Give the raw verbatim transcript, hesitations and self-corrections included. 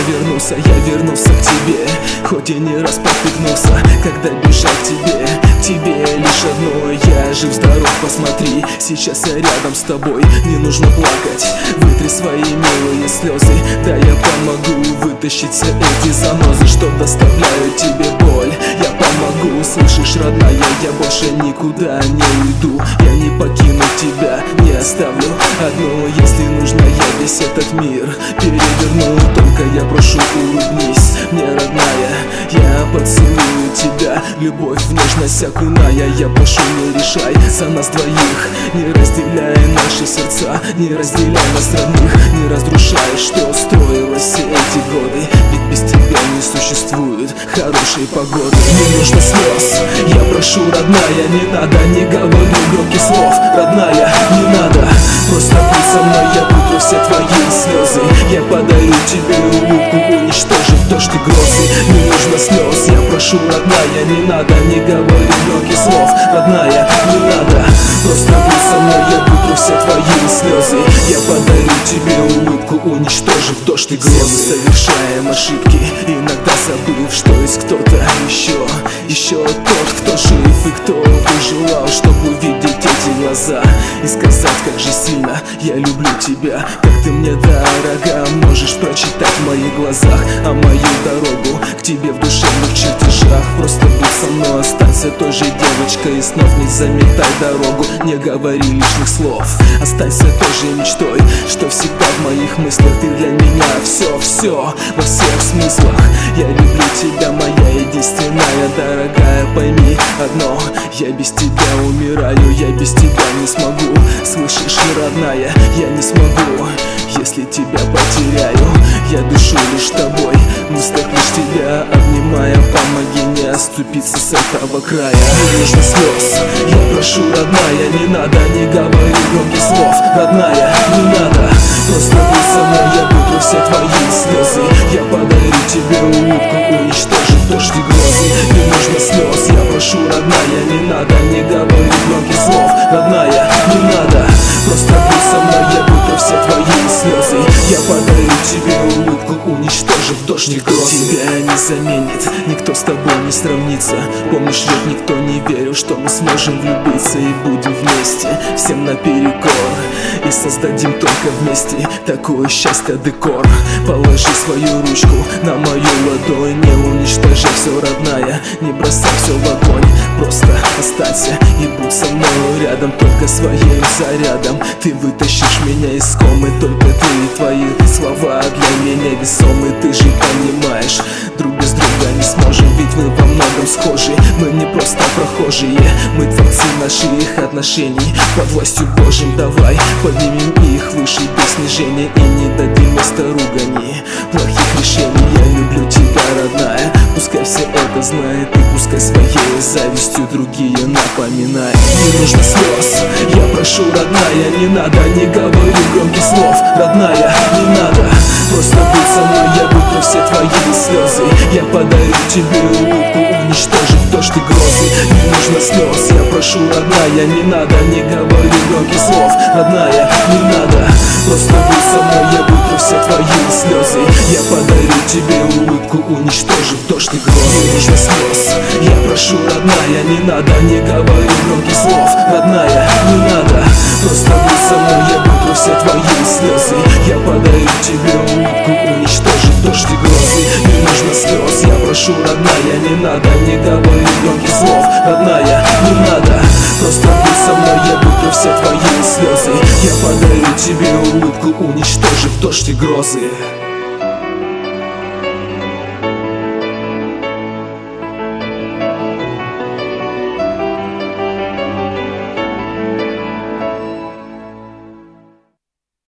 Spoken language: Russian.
вернулся, я вернулся к тебе. Хоть и не раз спотыкнулся, когда бежал к тебе. К тебе лишь одно, я жив-здоров, посмотри. Сейчас я рядом с тобой, не нужно плакать. Вытри свои милые слезы, да я помогу вытащить все эти занозы, что доставляют тебе боль. Я помогу, слышишь, родная, я больше никуда не уйду. Я не покину тебя, не оставлю одну. Если нужно, я весь этот мир переверну. Только я прошу, улыбнись мне, родная. Я поцелую тебя, любовь в нежность окуная. Я прошу, не решай за нас двоих, не разделяй наши сердца, не разделяй нас родных, не разрушай, что строилось все эти годы. Ведь без тебя не существует хорошей погоды. Не нужно слез, я прошу, родная, не надо, не говори громких слов. Родная, не надо, просто будь со мной, я буду все твои слезы. Я подарю тебе улыбку, уничтожив дождь и грозы. Не нужно слез, я прошу, родная, не надо, не говори громких слов. Родная, не надо, просто будь со мной, я буду все твои слезы. Я подарю тебе улыбку, уничтожив дождь и грозы. Все мы совершаем ошибки, иногда забыв, что есть кто-то еще. Еще тот, кто жив и кто пожелал, чтобы увидеть эти глаза и сказать, как же сильно я люблю тебя. Как ты мне дорога, можешь прочитать в моих глазах. А мою дорогу к тебе в душевных чертежах. Просто будь со мной, останься той же девочкой и снов не заметай дорогу, не говори лишних слов. Останься той же мечтой, что всегда в моих мыслях. Ты для меня все-все, во всех смыслах. Я люблю тебя, моя единственная дорогая. Пойми одно, я без тебя умираю, я без тебя не смогу. Слышишь, родная, я не смогу, если тебя потеряю. Я дышу лишь тобой, в мыслях лишь тебя обнимая. Помоги не оступиться с этого края. Не нужно слез, я прошу, родная, не надо, не говори громких слов. Родная, не надо, просто будь со мной, я буду все твои слезы. Я подарю тебе улыбку, уничтожив дождь и грозы. Не нужно слез, я прошу, родная, не надо, не говори громких слов. Родная, не надо, просто будь со мной, я буду все твои слезы. Я подарю тебе улыбку, уничтожив дождь и грозы. Тебя не заменит, никто с тобой не сравнится. Помнишь, ведь никто не верил, что мы сможем влюбиться и будем вместе, всем наперекор. И создадим только вместе такое счастье декор. Положи свою ручку на мою ладонь, не уничтожай все, родная, не бросай все в огонь. Просто останься и будь со мной рядом, только своим зарядом. Ты вытащишь меня из комы, только ты и твои слова для меня весомы. Ты же понимаешь, друг без друга не сможем, ведь мы во многом схожи. Мы не просто прохожие, мы творцы наших отношений под властью Божьим. Давай поднимем их выше без снижения и не дадим места ругани, плохих решений. Я люблю тебя, родная, пускай все это знают, и пускай своей завистью другие напоминают. Не нужно слез, я прошу, родная, не надо, не говори громких слов. Родная, не надо, просто будь со мной, я буду все твои слезы. Я подарю тебе улыбку, уничтожив дождь и грозы. Не нужно слез, я прошу, родная, не надо, не говори громких слов. Родная, не надо, просто будь со мной, я буду все твои слезы. Я подарю тебе улыбку, уничтожив дождь и грозы. Не нужно слез, я прошу, родная, не надо, не говори громких слов. Родная, не надо, просто будь со мной, я буду все твои слезы. Я подарю тебе улыбку, уничтожив дождь и грозы. Не нужно слез, я прошу, родная, не надо, не говори громких слов. Родная, не надо, просто будь со мной, я буду все твои слезы. Я подарю тебе улыбку, уничтожив дождь и грозы.